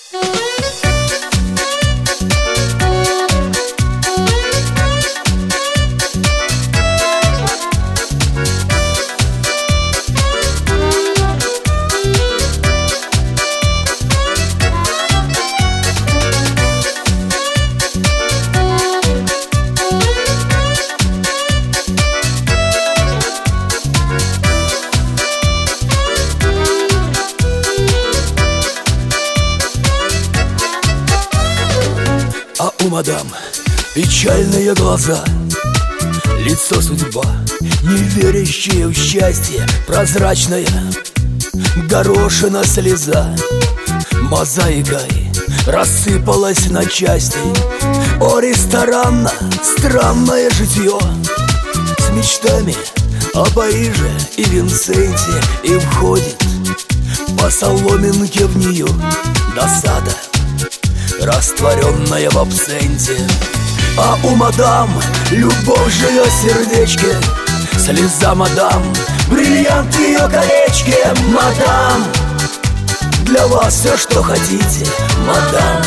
А у мадам печальные глаза, лицо судьба, не верящая в счастье, прозрачная горошина слеза. Мозаикой рассыпалась на части. О, ресторанно странное житье, с мечтами о Париже и Винсенте. И входит по соломинке в нее досада, растворенная в абсенте. А у мадам любовь живет в сердечке, слеза мадам, бриллиант в ее колечке. Мадам, для вас все, что хотите, мадам,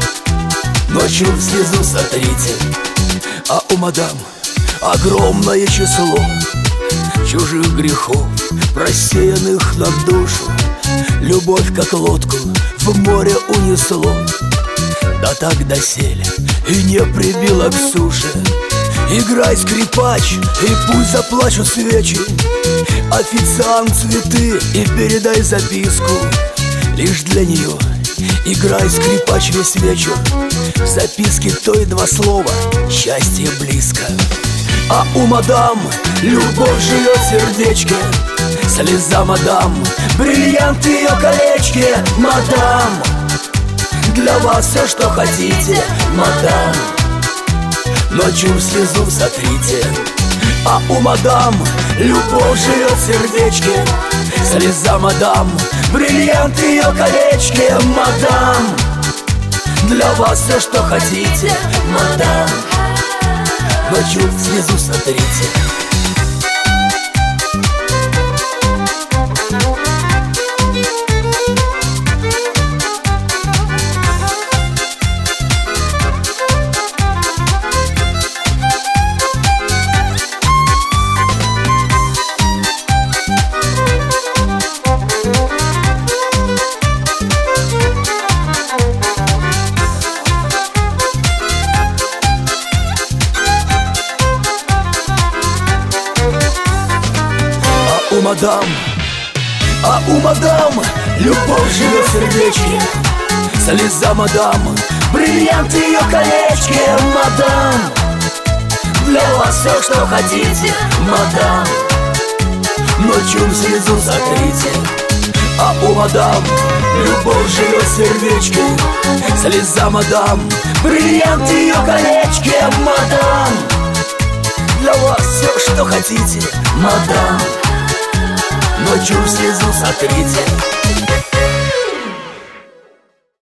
ночью слезу сотрите. А у мадам огромное число чужих грехов, просеянных на душу. Любовь, как лодку, в море унесло, да так доселе и не прибило к суше. Играй, скрипач, и пусть заплачут свечи. Официант, цветы, и передай записку. Лишь для нее играй, скрипач, весь вечер. В записке то и два слова: счастье близко. А у мадам любовь живет в сердечке, слеза мадам, бриллиант в ее колечке. Мадам, для вас все, что хотите, мадам, ночью слезу сотрите. А у мадам любовь живет в сердечке, слеза мадам, бриллиант в ее колечке. Мадам, для вас все, что хотите, мадам, ночью слезу сотрите. А у мадам любовь живет в сердечке, слеза мадам, бриллиант в ее колечке. Мадам, для вас все, что хотите, мадам, ночью слезу сотрите. А у мадам любовь живет в сердечке, слеза мадам, бриллиант в ее колечке. Мадам, для вас все, что хотите, мадам, ночью слезу сотрите.